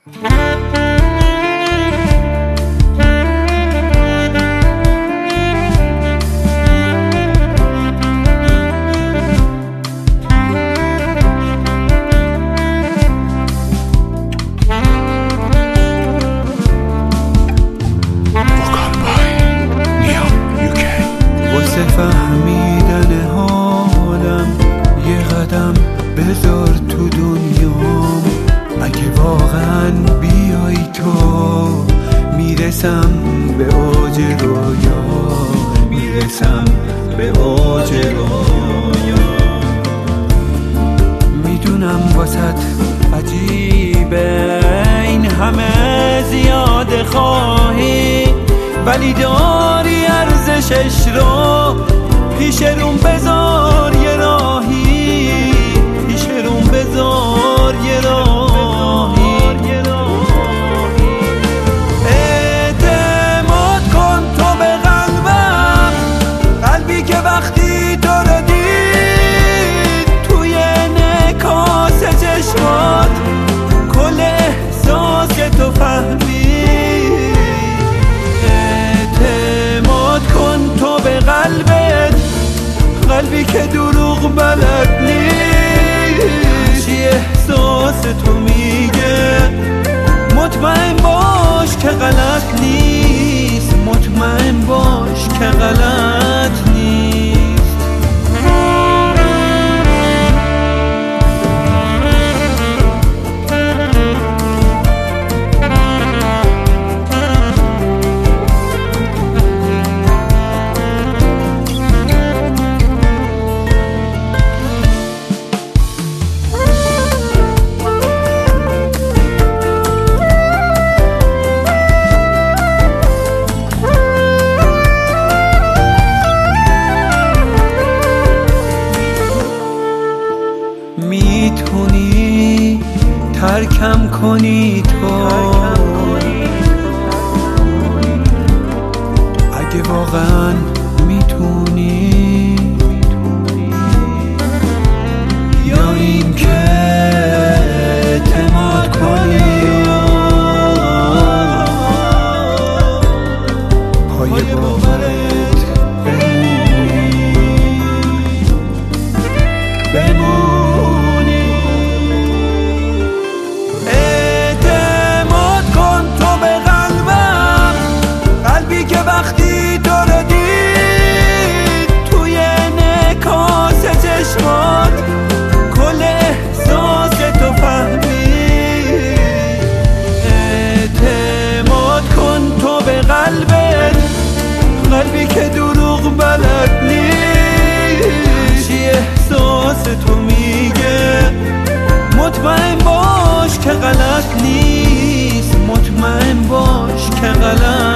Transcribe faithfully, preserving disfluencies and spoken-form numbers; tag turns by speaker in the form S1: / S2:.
S1: فهمیدن حالم یه قدم بذار تو دنیام. اگه واقعا بیای تو میرسم به اوج رویا، میرسم به اوج رویا. میدونم واسط عجیبه این همه زیاده خواهی، ولی داری ارزشش رو پیش روم بذار یه راهی، پیش روم بذار یه راهی. اعتماد کن تو به قلبم، قلبی که وقتی تو رو دید توی انعکاس چشمات کل احساس که تو فهمید. اعتماد کن تو به قلبت، قلبی که دروغ بلد نیست، چی احساس تو میگه. مطمئن باش که غلط نیست، مطمئن باش که غلط نیست. میتونی ترکم کنی تو اگه واقعا میتونی، یا این که اعتماد کنی پای باورت بمونی بمونی. اعتماد کن تو به قلبم، قلبی که وقتی تو رو دید توی انعکاس چشمات کل احساس تو فهمید. اعتماد کن تو به قلبت، قلبی که دروغ بلد نیست، چی احساس تو میگه. مطمئن باش که غلط نیست، مطمئن باش که غلط